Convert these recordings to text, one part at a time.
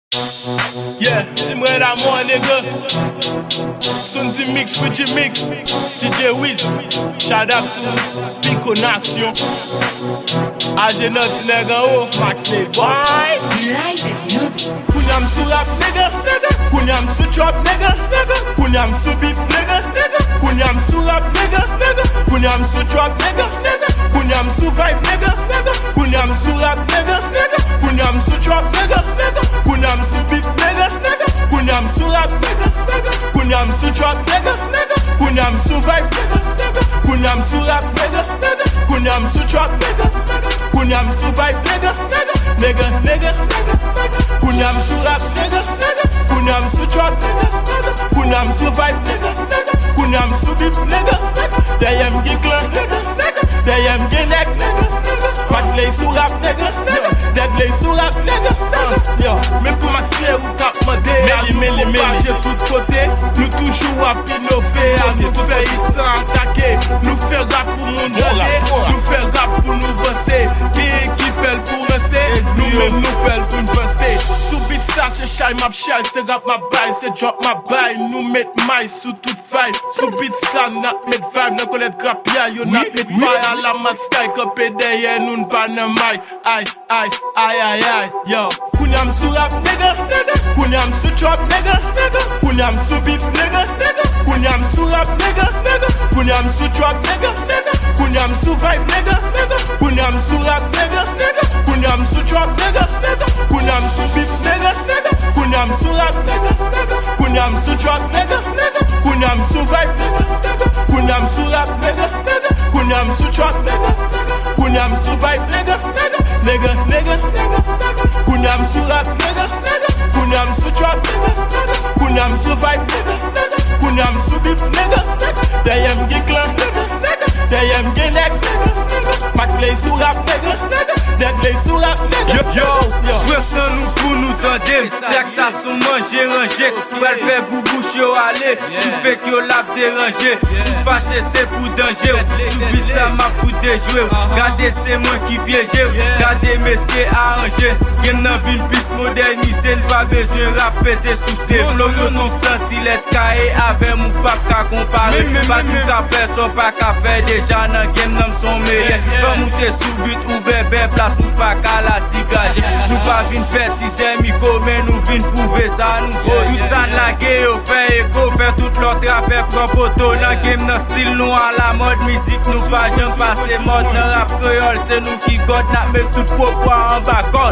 Yeah, dis-moi l'amour, nigga. Sunzi Mix, Petit Mix, DJ Wiz. Shout out to Pico Nation. Agenot, nigga, oh, Max Lee, boy. Delighted music. Kunyam su rap, nigga. Kunyam su trap, nigga. Kunyam su beef, nigga. Kunyam su rap, nigga. Kunyam su trap, nigga. Kunyam su vibe, nigga. Kunyam su rap, nigga. Kunyam su trap, nigga. Kunyam su beef, nigga. Kunyam su rap, nigga. Kunyam su trap, nigga. Kunyam su vibe, nigga. Kunyam su rap, nigga. Kunyam su trap, nigga. Kunyam su vibe, nigga. Nigga, nigga. Kunyam su rap, nigga. Kunyam su trap, nigga. Kunyam su vibe, nigga. Kunyam su beef, nigga. Deyem gi clan, nigga. Deyem gi neck, nigga. Max lay sou rap, nigga. Dead lay sou rap, nigga. Yo, même pour Max lay ou tap mandé. Meli, j'ai tout côté. Nous toujours à innover. À nous faire hit sans attaquer. Nous faire rap pour mon donner. Nous faire rap pour nous bosser. Qui fait pour rester. Nous-mêmes nous fait pour nous bosser. Sous beat ça, c'est shy, ma shell. C'est rap ma baille, c'est drop ma baille. Nous met maille sous toute faille. Sous beat ça, n'a met vibe. N'a connaître grapia, yo n'a met faille. À la mascaille, copé derrière nous n'pas n'a maille. Aïe, yo. Kunyam sou rap, nigga. Kunyam sou trap, nigga. Kunyam sou beef, nigga. Kunyam sou rap, nigga. Kunyam sou trap, nigga. Kunyam sou vibe, nigga. Kunyam sou rap, nigga. Kunyam sou trap, nigga. Kunyam sou beef, nigga. Kunyam sou rap, nigga. Kunyam sou trap, nigga. Kunyam sou vibe, nigga. Kunyam sou rap, nigga. Kunyam sou trap, nigga. Kunyam sou vibe, nigga. Nigga. Kunyam sou rap, nigga. Kunyam sou trap, nigga. Kunyam sou vibe, nigga. Kunyam sou beef, nigga. Deyem gi clan, nigga. Deyem gi neck, nigga. Max lay sou rap, nigga. Dead lay sou rap, nigga. Yo, pressons nous pour nous tendre. Yak ça son manger rangé. Pour faire boubou yo aller. Tout fait que yo l'a dérangé. Sous fâché c'est pour danger. Sous vite ça m'a foutu jouer. Gardez c'est moi qui piège. Gardez messieurs arrangé. Gen nan vin pis modernisé. N'pas besoin rapper c'est sous ses flow. Yo non senti l'être caé avec mon pap ka comparer. Pas tout ka faire son pas ka faire. Déjà nan game nan son meilleur. Femme ou t'es sous but ou bébé place ou pas ka la tigage. Nous pas vin faire tisser micro mais nous vin prouver ça nous faut. Tout ça de la guerre au fait écho. Faire tout l'autre rappel prend poteau. Nan game nan style nous à la mode musique. Nous pas jamais passer mode nan rap créole. C'est nous qui god n'a met tout pourquoi en bas code.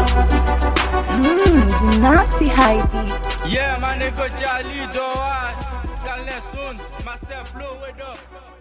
The nasty Heidi. Yeah, my nigga Charlie Doa, Calnesson, Master Flow with up.